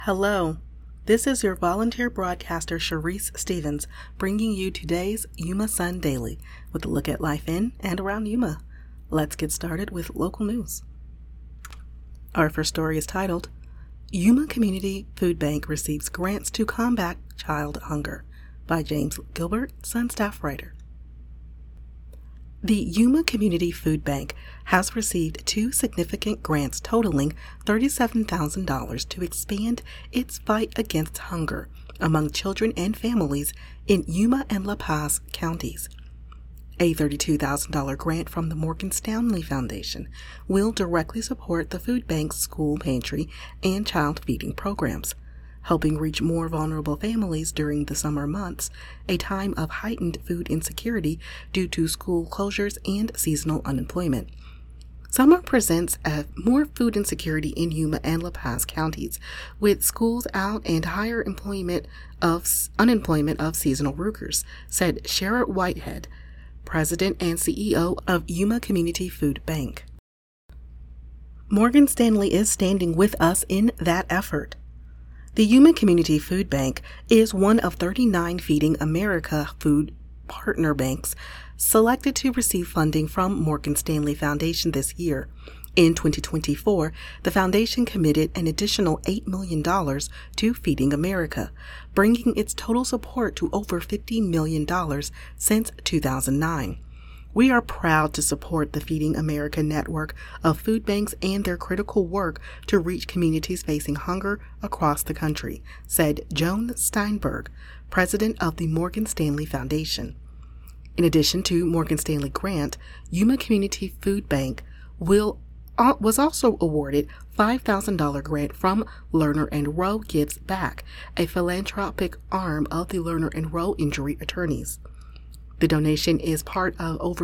Hello, this is your volunteer broadcaster Sharice Stevens bringing you today's Yuma Sun Daily with a look at life in and around Yuma. Let's get started with local news. Our first story is titled, Yuma Community Food Bank Receives Grants to Combat Child Hunger by James Gilbert, Sun staff writer. The Yuma Community Food Bank has received two significant grants totaling $37,000 to expand its fight against hunger among children and families in Yuma and La Paz counties. A $32,000 grant from the Morgan Stanley Foundation will directly support the food bank's school pantry and child feeding programs, helping reach more vulnerable families during the summer months, a time of heightened food insecurity due to school closures and seasonal unemployment. Summer presents more food insecurity in Yuma and La Paz counties, with schools out and higher unemployment of seasonal workers, said Sherrod Whitehead, President and CEO of Yuma Community Food Bank. Morgan Stanley is standing with us in that effort. The Yuma Community Food Bank is one of 39 Feeding America food partner banks selected to receive funding from Morgan Stanley Foundation this year. In 2024, the foundation committed an additional $8 million to Feeding America, bringing its total support to over $50 million since 2009. We are proud to support the Feeding America network of food banks and their critical work to reach communities facing hunger across the country, said Joan Steinberg, president of the Morgan Stanley Foundation. In addition to Morgan Stanley grant, Yuma Community Food Bank was also awarded $5,000 grant from Lerner and Rowe Gives Back, a philanthropic arm of the Lerner and Rowe Injury Attorneys. The donation is part of over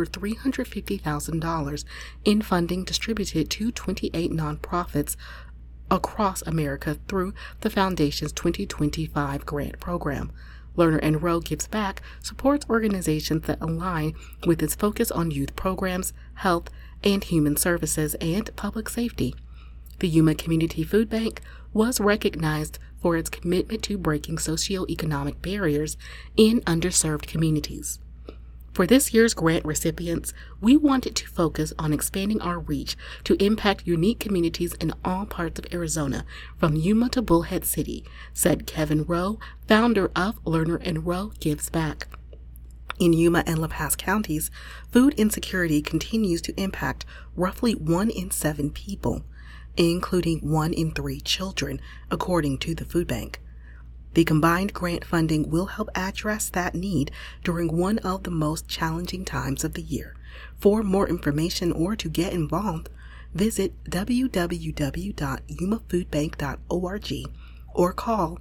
$350,000 in funding distributed to 28 nonprofits across America through the Foundation's 2025 grant program. Lerner and Rowe Gives Back supports organizations that align with its focus on youth programs, health and human services, and public safety. The Yuma Community Food Bank was recognized for its commitment to breaking socioeconomic barriers in underserved communities. For this year's grant recipients, we wanted to focus on expanding our reach to impact unique communities in all parts of Arizona, from Yuma to Bullhead City, said Kevin Rowe, founder of Lerner and Rowe Gives Back. In Yuma and La Paz counties, food insecurity continues to impact roughly 1 in 7 people, including 1 in 3 children, according to the food bank. The combined grant funding will help address that need during one of the most challenging times of the year. For more information or to get involved, visit www.yumafoodbank.org or call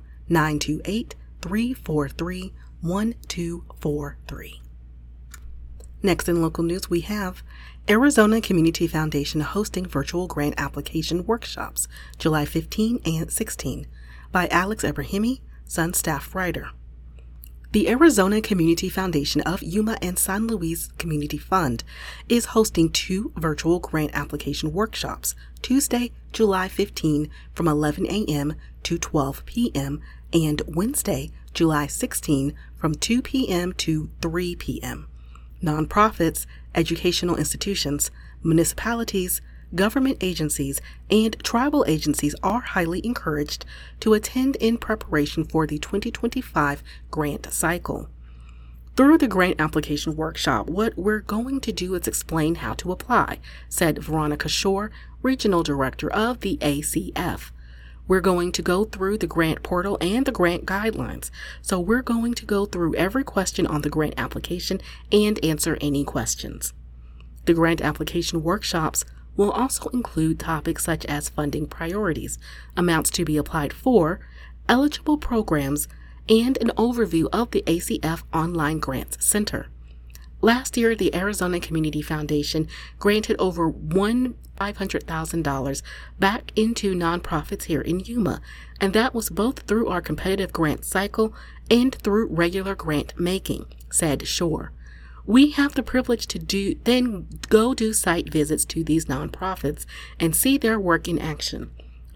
928-343-1243. Next in local news, we have Arizona Community Foundation hosting virtual grant application workshops July 15 and 16 by Alex Ebrahimi, Sun staff writer. The Arizona Community Foundation of Yuma and San Luis Community Fund is hosting 2 virtual grant application workshops Tuesday, July 15 from 11 a.m. to 12 p.m. and Wednesday, July 16 from 2 p.m. to 3 p.m. Nonprofits, educational institutions, municipalities, government agencies, and tribal agencies are highly encouraged to attend in preparation for the 2025 grant cycle. Through the grant application workshop, what we're going to do is explain how to apply, said Veronica Shore, Regional Director of the ACF. We're going to go through the grant portal and the grant guidelines. So we're going to go through every question on the grant application and answer any questions. The grant application workshops will also include topics such as funding priorities, amounts to be applied for, eligible programs, and an overview of the ACF Online Grants Center. Last year, the Arizona Community Foundation granted over $500,000 back into nonprofits here in Yuma, and that was both through our competitive grant cycle and through regular grant making, said Shore. We have the privilege to go do site visits to these nonprofits and see their work in action.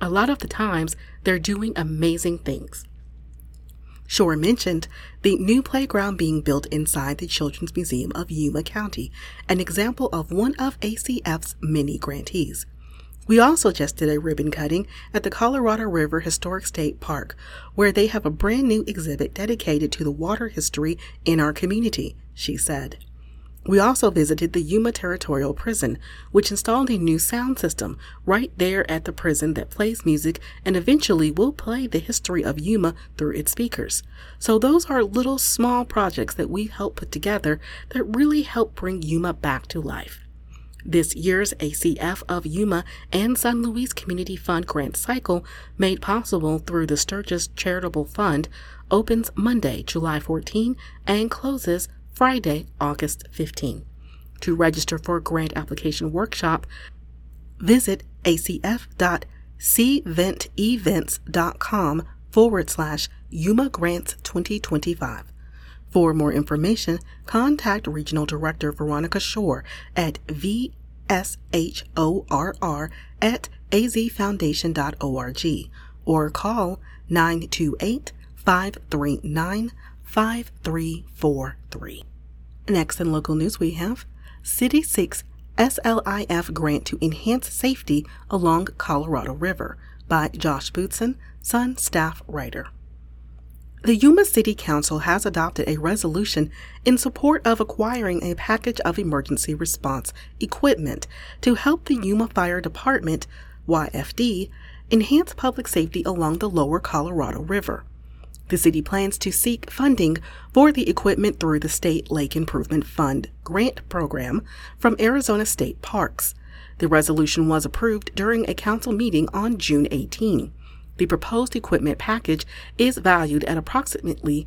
A lot of the times, they're doing amazing things. Shore mentioned the new playground being built inside the Children's Museum of Yuma County, an example of one of ACF's many grantees. We also just did a ribbon cutting at the Colorado River Historic State Park, where they have a brand new exhibit dedicated to the water history in our community, she said. We also visited the Yuma Territorial Prison, which installed a new sound system right there at the prison that plays music and eventually will play the history of Yuma through its speakers. So those are little small projects that we helped put together that really help bring Yuma back to life. This year's ACF of Yuma and San Luis Community Fund grant cycle, made possible through the Sturgis Charitable Fund, opens Monday, July 14 and closes Friday, August 15. To register for a grant application workshop, visit acf.cventevents.com/Yuma Grants 2025. For more information, contact Regional Director Veronica Shore at vshorr@azfoundation.org or call 928-539-5343. Next in local news, we have City seeks SLIF grant to enhance safety along Colorado River by Josh Bootson, Sun staff writer. The Yuma City Council has adopted a resolution in support of acquiring a package of emergency response equipment to help the Yuma Fire Department, YFD, enhance public safety along the lower Colorado River. The city plans to seek funding for the equipment through the State Lake Improvement Fund grant program from Arizona State Parks. The resolution was approved during a council meeting on June 18. The proposed equipment package is valued at approximately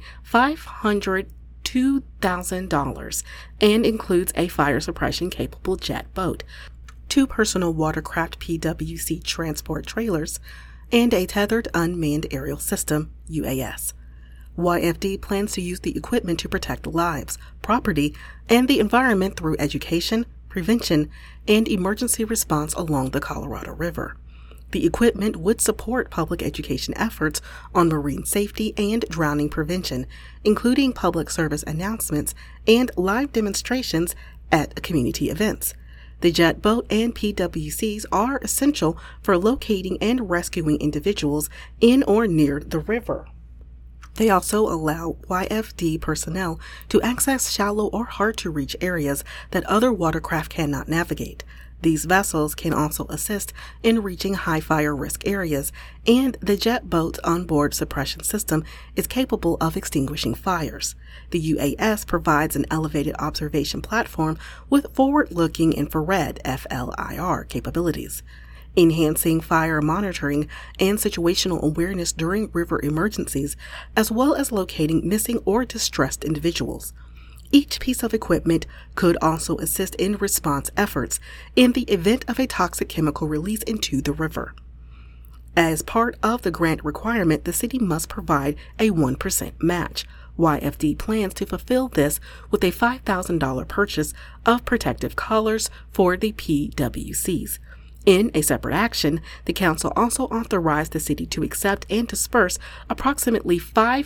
$502,000 and includes a fire suppression capable jet boat, 2 personal watercraft PWC transport trailers, and a tethered unmanned aerial system, UAS. YFD plans to use the equipment to protect lives, property, and the environment through education, prevention, and emergency response along the Colorado River. The equipment would support public education efforts on marine safety and drowning prevention, including public service announcements and live demonstrations at community events. The jet boat and PWCs are essential for locating and rescuing individuals in or near the river. They also allow YFD personnel to access shallow or hard-to-reach areas that other watercraft cannot navigate. These vessels can also assist in reaching high fire risk areas, and the jet boat's onboard suppression system is capable of extinguishing fires. The UAS provides an elevated observation platform with forward-looking infrared FLIR capabilities, enhancing fire monitoring and situational awareness during river emergencies, as well as locating missing or distressed individuals. Each piece of equipment could also assist in response efforts in the event of a toxic chemical release into the river. As part of the grant requirement, the city must provide a 1% match. YFD plans to fulfill this with a $5,000 purchase of protective collars for the PWCs. In a separate action, the council also authorized the city to accept and disperse approximately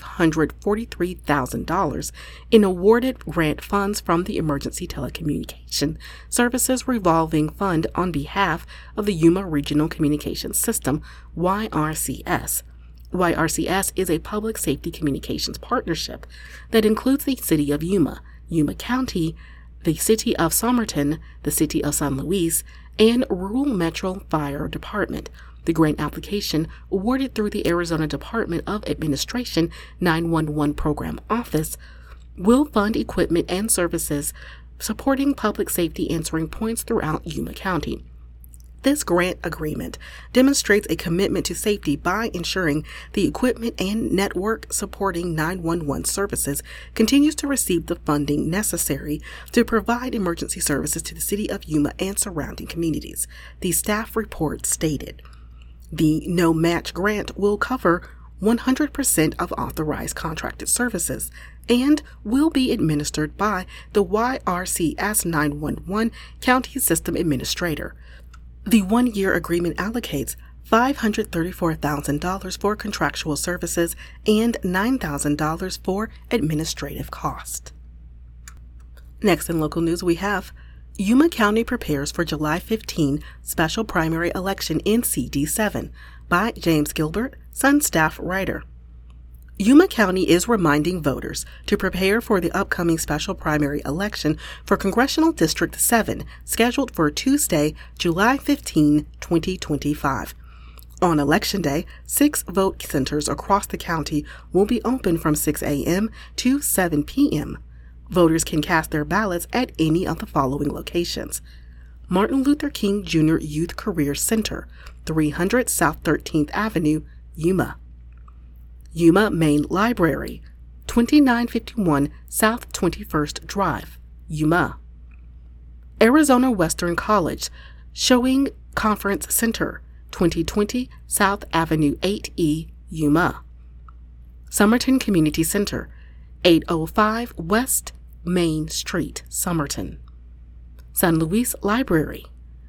$543,000 in awarded grant funds from the Emergency Telecommunication Services Revolving Fund on behalf of the Yuma Regional Communications System, YRCS. YRCS is a public safety communications partnership that includes the City of Yuma, Yuma County, the City of Somerton, the City of San Luis, and Rural Metro Fire Department. The grant application, awarded through the Arizona Department of Administration 911 Program Office, will fund equipment and services supporting public safety answering points throughout Yuma County. This grant agreement demonstrates a commitment to safety by ensuring the equipment and network supporting 911 services continues to receive the funding necessary to provide emergency services to the City of Yuma and surrounding communities. The staff report stated, the no-match grant will cover 100% of authorized contracted services and will be administered by the YRCS 911 County System Administrator. The one-year agreement allocates $534,000 for contractual services, and $9,000 for administrative cost. Next in local news, we have Yuma County prepares for July 15 special primary election in CD7 by James Gilbert, Sun staff writer. Yuma County is reminding voters to prepare for the upcoming special primary election for Congressional District 7, scheduled for Tuesday, July 15, 2025. On Election Day, 6 vote centers across the county will be open from 6 a.m. to 7 p.m. Voters can cast their ballots at any of the following locations: Martin Luther King Jr. Youth Career Center, 300 South 13th Avenue, Yuma. Yuma Main Library, 2951 South 21st Drive, Yuma. Arizona Western College Showing Conference Center, 2020 South Avenue 8E, Yuma. Somerton Community Center, 805 West Main Street, Somerton. San Luis Library,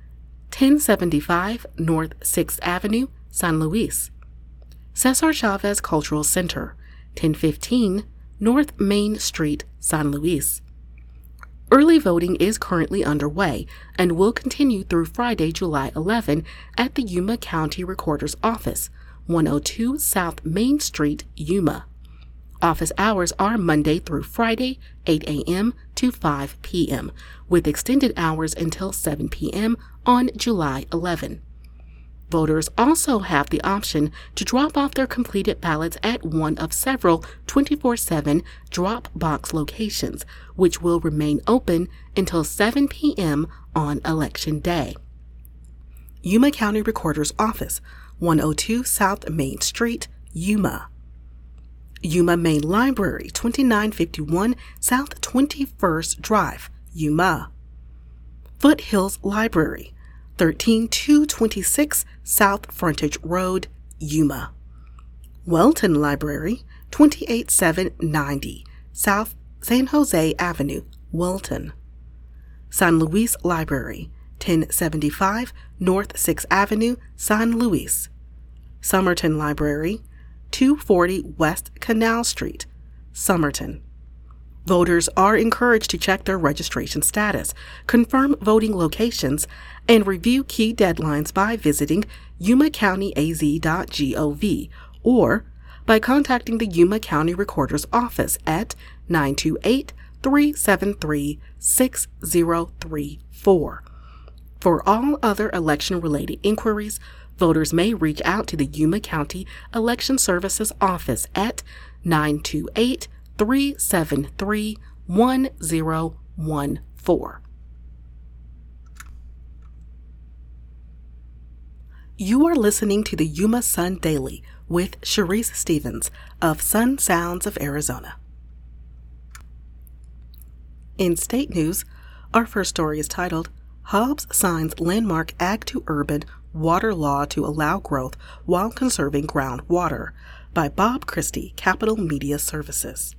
1075 North 6th Avenue, San Luis. Cesar Chavez Cultural Center, 1015 North Main Street, San Luis. Early voting is currently underway and will continue through Friday, July 11 at the Yuma County Recorder's Office, 102 South Main Street, Yuma. Office hours are Monday through Friday, 8 a.m. to 5 p.m., with extended hours until 7 p.m. on July 11. Voters also have the option to drop off their completed ballots at one of several 24/7 drop box locations, which will remain open until 7 p.m. on Election Day. Yuma County Recorder's Office, 102 South Main Street, Yuma. Yuma Main Library, 2951 South 21st Drive, Yuma. Foothills Library, 13226 South Frontage Road, Yuma. Welton Library, 28790 South San Jose Avenue, Welton. San Luis Library, 1075 North 6th Avenue, San Luis. Somerton Library, 240 West Canal Street, Somerton. Voters are encouraged to check their registration status, confirm voting locations, and review key deadlines by visiting yumacountyaz.gov or by contacting the Yuma County Recorder's Office at 928-373-6034. For all other election-related inquiries, voters may reach out to the Yuma County Election Services Office at 928-373-1014. You are listening to the Yuma Sun Daily with Sharice Stevens of Sun Sounds of Arizona. In state news, our first story is titled, Hobbs Signs Landmark Ag to Urban Water Law to Allow Growth While Conserving Groundwater, by Bob Christie, Capital Media Services.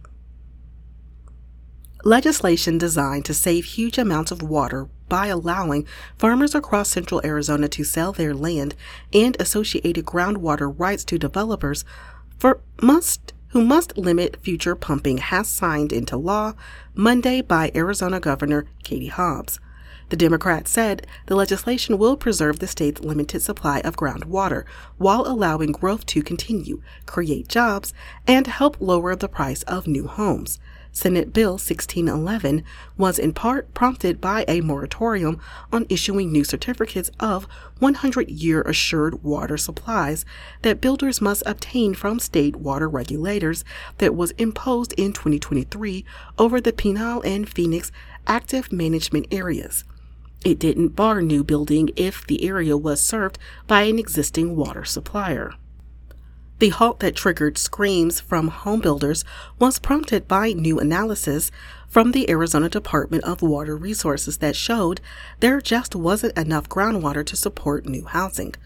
Legislation designed to save huge amounts of water by allowing farmers across central Arizona to sell their land and associated groundwater rights to developers who must limit future pumping has signed into law Monday by Arizona Governor Katie Hobbs. The Democrats said the legislation will preserve the state's limited supply of groundwater while allowing growth to continue, create jobs, and help lower the price of new homes. Senate Bill 1611 was in part prompted by a moratorium on issuing new certificates of 100-year assured water supplies that builders must obtain from state water regulators that was imposed in 2023 over the Pinal and Phoenix active management areas. It didn't bar new building if the area was served by an existing water supplier. The halt that triggered screams from home builders was prompted by new analysis from the Arizona Department of Water Resources that showed there just wasn't enough groundwater to support new housing.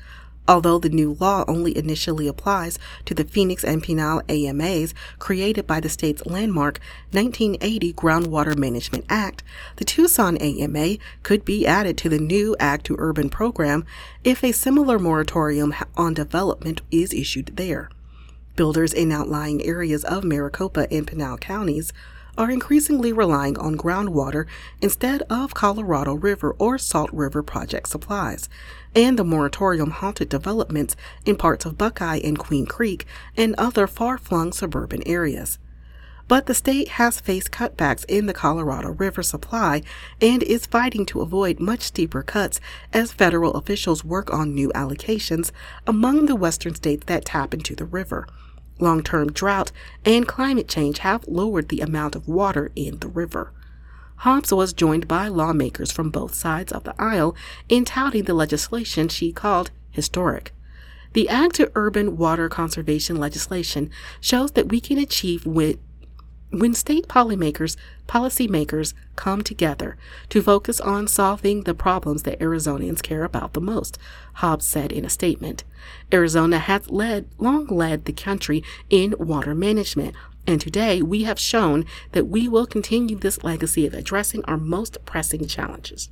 Although the new law only initially applies to the Phoenix and Pinal AMAs created by the state's landmark 1980 Groundwater Management Act, the Tucson AMA could be added to the new Ag to Urban program if a similar moratorium on development is issued there. Builders in outlying areas of Maricopa and Pinal counties are increasingly relying on groundwater instead of Colorado River or Salt River project supplies, and the moratorium halted developments in parts of Buckeye and Queen Creek and other far-flung suburban areas. But the state has faced cutbacks in the Colorado River supply and is fighting to avoid much steeper cuts as federal officials work on new allocations among the western states that tap into the river. Long-term drought and climate change have lowered the amount of water in the river. Hobbs was joined by lawmakers from both sides of the aisle in touting the legislation she called historic. The Ag to Urban water conservation legislation shows that we can achieve when state policymakers come together to focus on solving the problems that Arizonians care about the most, Hobbs said in a statement. Arizona has long led the country in water management, and today we have shown that we will continue this legacy of addressing our most pressing challenges.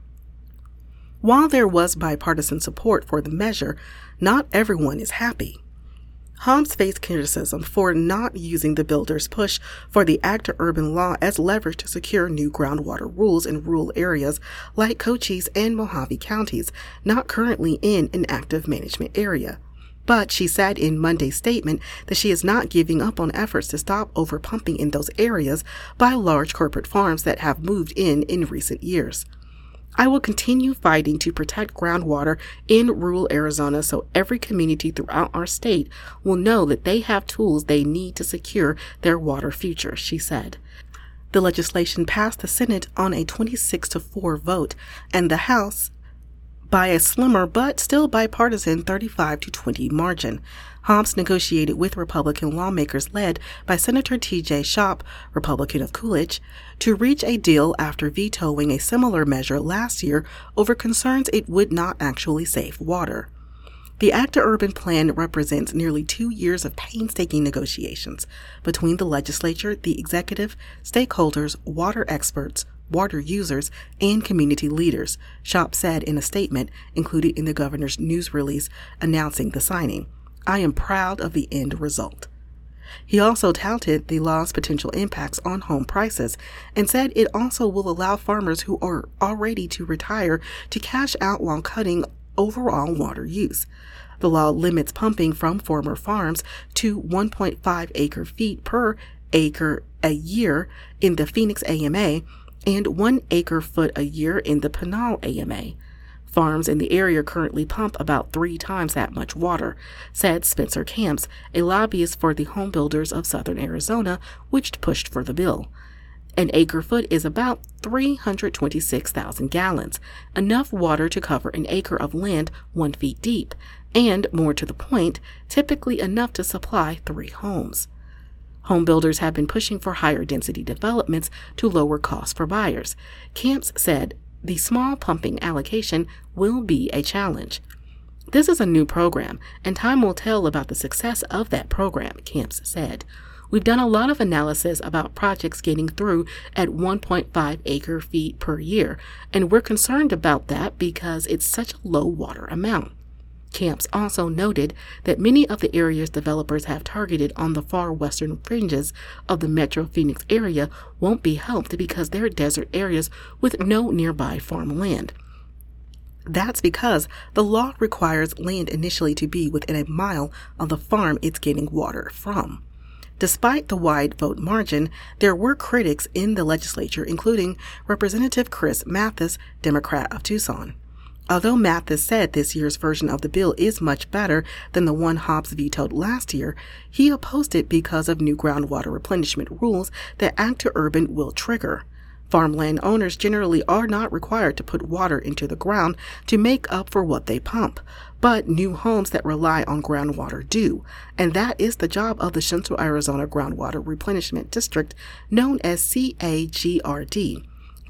While there was bipartisan support for the measure, not everyone is happy. Hobbs faced criticism for not using the builder's push for the Ag to Urban law as leverage to secure new groundwater rules in rural areas like Cochise and Mojave counties, not currently in an active management area. But she said in Monday's statement that she is not giving up on efforts to stop overpumping in those areas by large corporate farms that have moved in recent years. I will continue fighting to protect groundwater in rural Arizona so every community throughout our state will know that they have tools they need to secure their water future, she said. The legislation passed the Senate on a 26-4 vote and the House by a slimmer but still bipartisan 35-20 margin. Hobbs negotiated with Republican lawmakers led by Senator T.J. Schaap, Republican of Coolidge, to reach a deal after vetoing a similar measure last year over concerns it would not actually save water. The Ag to Urban plan represents nearly 2 years of painstaking negotiations between the legislature, the executive, stakeholders, water experts, water users, and community leaders, Schaap said in a statement included in the governor's news release announcing the signing. I am proud of the end result. He also touted the law's potential impacts on home prices and said it also will allow farmers who are already to retire to cash out while cutting overall water use. The law limits pumping from former farms to 1.5 acre feet per acre a year in the Phoenix AMA and 1 acre foot a year in the Pinal AMA. Farms in the area currently pump about 3 times that much water, said Spencer Camps, a lobbyist for the home builders of southern Arizona, which pushed for the bill. An acre-foot is about 326,000 gallons, enough water to cover an acre of land 1 feet deep, and, more to the point, typically enough to supply 3 homes. Home builders have been pushing for higher density developments to lower costs for buyers. Camps said the small pumping allocation will be a challenge. This is a new program, and time will tell about the success of that program, Camps said. We've done a lot of analysis about projects getting through at 1.5 acre feet per year, and we're concerned about that because it's such a low water amount. Camps also noted that many of the areas developers have targeted on the far western fringes of the Metro Phoenix area won't be helped because they're desert areas with no nearby farmland. That's because the law requires land initially to be within a mile of the farm it's getting water from. Despite the wide vote margin, there were critics in the legislature, including Representative Chris Mathis, Democrat of Tucson. Although Mathis said this year's version of the bill is much better than the one Hobbs vetoed last year, he opposed it because of new groundwater replenishment rules that Ag to Urban will trigger. Farmland owners generally are not required to put water into the ground to make up for what they pump, but new homes that rely on groundwater do, and that is the job of the Central Arizona Groundwater Replenishment District, known as CAGRD.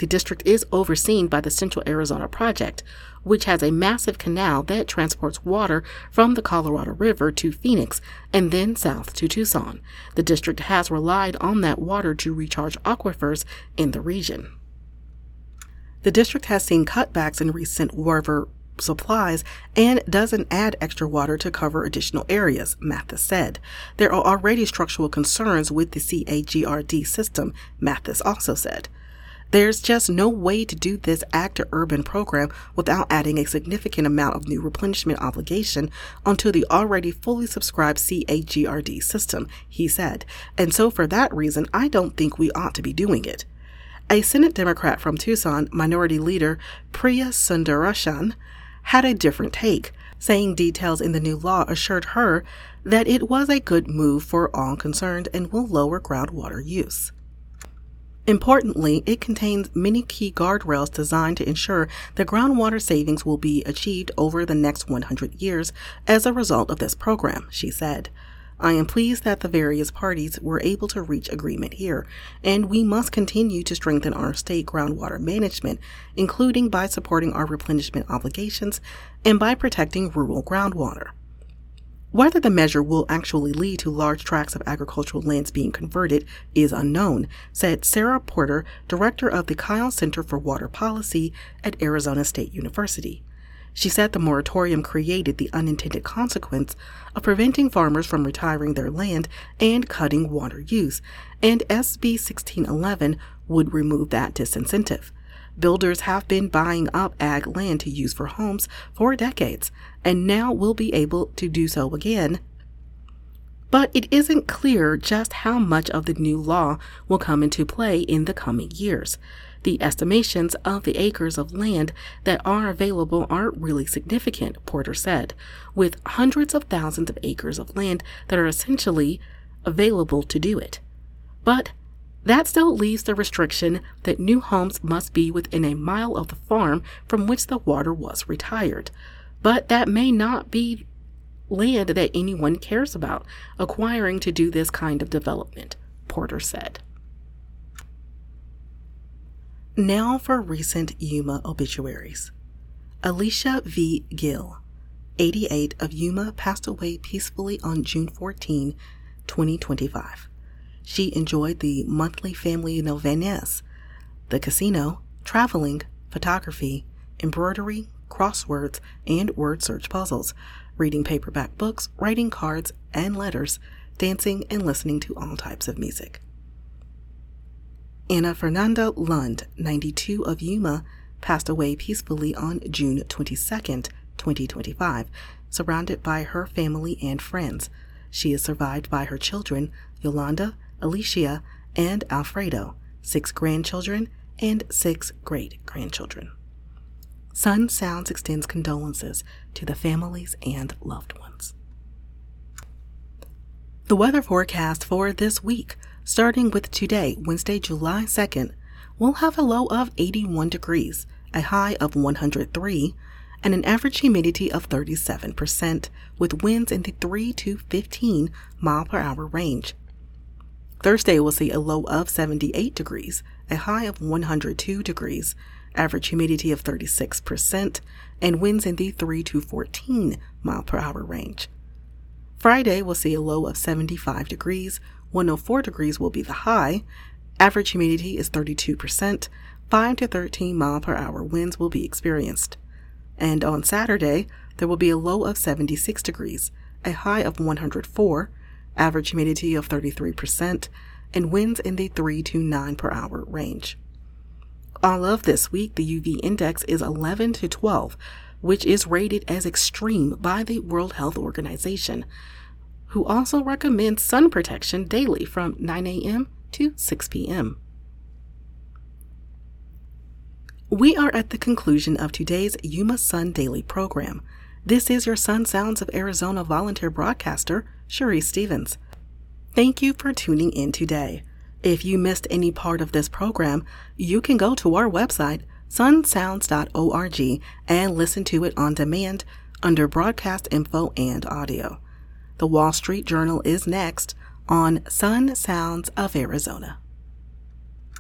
The district is overseen by the Central Arizona Project, which has a massive canal that transports water from the Colorado River to Phoenix and then south to Tucson. The district has relied on that water to recharge aquifers in the region. The district has seen cutbacks in recent river supplies and doesn't add extra water to cover additional areas, Mathis said. There are already structural concerns with the CAGRD system, Mathis also said. There's just no way to do this ag-to-urban program without adding a significant amount of new replenishment obligation onto the already fully subscribed CAGRD system, he said. And so for that reason, I don't think we ought to be doing it. A Senate Democrat from Tucson, Minority Leader Priya Sundararajan, had a different take, saying details in the new law assured her that it was a good move for all concerned and will lower groundwater use. Importantly, it contains many key guardrails designed to ensure that groundwater savings will be achieved over the next 100 years as a result of this program, she said. I am pleased that the various parties were able to reach agreement here, and we must continue to strengthen our state groundwater management, including by supporting our replenishment obligations and by protecting rural groundwater. Whether the measure will actually lead to large tracts of agricultural lands being converted is unknown, said Sarah Porter, director of the Kyle Center for Water Policy at Arizona State University. She said the moratorium created the unintended consequence of preventing farmers from retiring their land and cutting water use, and SB 1611 would remove that disincentive. Builders have been buying up ag land to use for homes for decades, and now will be able to do so again. But it isn't clear just how much of the new law will come into play in the coming years. The estimations of the acres of land that are available aren't really significant, Porter said, with hundreds of thousands of acres of land that are essentially available to do it. But that still leaves the restriction that new homes must be within a mile of the farm from which the water was retired. But that may not be land that anyone cares about acquiring to do this kind of development, Porter said. Now for recent Yuma obituaries. Alicia V. Gill, 88, of Yuma, passed away peacefully on June 14, 2025. She enjoyed the monthly family novenas, the casino, traveling, photography, embroidery, crosswords, and word search puzzles, reading paperback books, writing cards and letters, dancing, and listening to all types of music. Anna Fernanda Lund, 92, of Yuma, passed away peacefully on June 22, 2025, surrounded by her family and friends. She is survived by her children, Yolanda, Alicia, and Alfredo, 6 grandchildren, and 6 great-grandchildren. Sun Sounds extends condolences to the families and loved ones. The weather forecast for this week, starting with today, Wednesday, July 2nd, we'll have a low of 81 degrees, a high of 103, and an average humidity of 37%, with winds in the 3 to 15 mile per hour range. Thursday will see a low of 78 degrees, a high of 102 degrees, average humidity of 36%, and winds in the 3 to 14 mile per hour range. Friday will see a low of 75 degrees, 104 degrees will be the high, average humidity is 32%, 5 to 13 mile per hour winds will be experienced. And on Saturday, there will be a low of 76 degrees, a high of 104, average humidity of 33%, and winds in the 3 to 9 per hour range. All of this week, the UV index is 11 to 12, which is rated as extreme by the World Health Organization, who also recommends sun protection daily from 9 a.m. to 6 p.m. We are at the conclusion of today's Yuma Sun Daily program. This is your Sun Sounds of Arizona volunteer broadcaster, Cherise Stevens. Thank you for tuning in today. If you missed any part of this program, you can go to our website, sunsounds.org, and listen to it on demand under broadcast info and audio. The Wall Street Journal is next on Sun Sounds of Arizona.